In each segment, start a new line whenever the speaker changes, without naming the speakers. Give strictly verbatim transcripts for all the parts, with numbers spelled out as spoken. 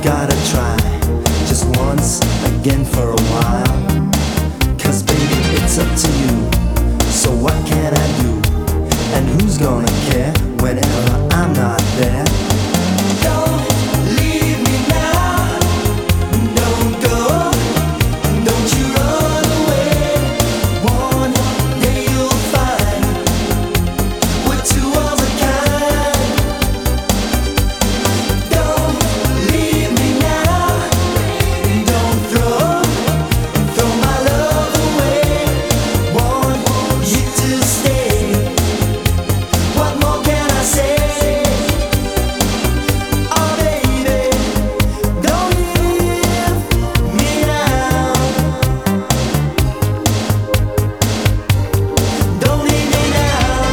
gotta try just once again for a while. Cause baby, it's up to you. So what can I do? And who's gonna care whenever I'm not there? Don't leave me now. Don't go. Don't you run away. One day you'll find we're two of a kind. Don't leave me now. Don't throw, throw my love away. Want you to stay. What more can I say? Oh baby, don't leave me now. Don't leave me now.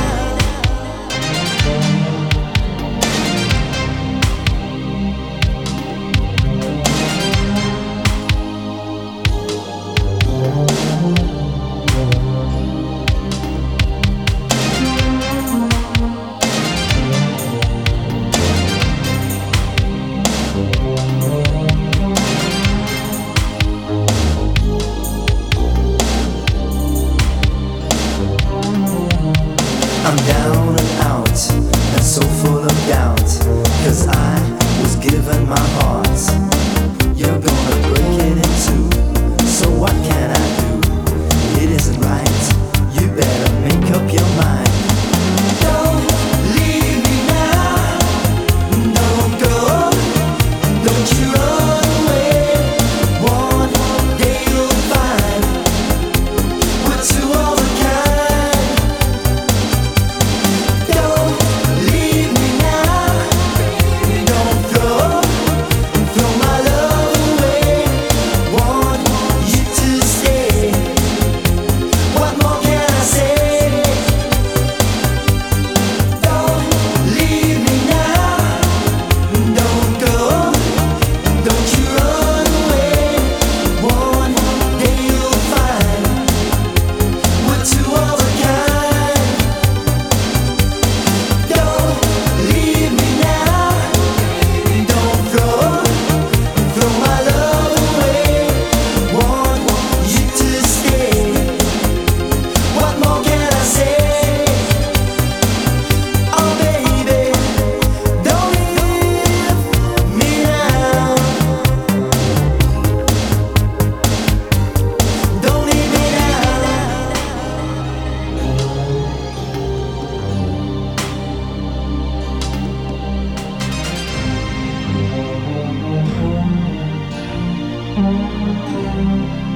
I'm down and out and so full of doubt. Cause I was given my heart. You're gonna break it in two. So what can I do? It isn't right. You better make up your mind. Don't leave me now. Don't go. Don't you run away. One day you'll find we're two of a kind. Don't leave me now. Don't throw, throw my love away. Want you to stay. What more can I say? Don't leave me now. Don't go. Don't you run away. One day you'll find we're two of a kind. Don't leave me now. Don't throw, throw my love away. Want you to stay. What more can I say? Oh baby, don't leave me now. Don't leave me now.